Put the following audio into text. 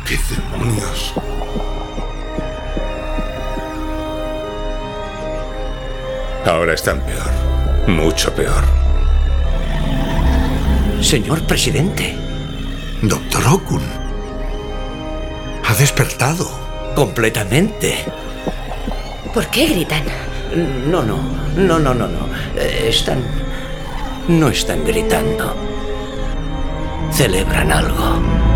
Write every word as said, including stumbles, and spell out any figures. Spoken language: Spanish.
¿Qué demonios? Ahora están peor. Mucho peor. Señor presidente. Doctor Okun. Ha despertado. Completamente. ¿Por qué gritan? No, no, no, no, no, no. Eh, Están... No están gritando. Celebran algo.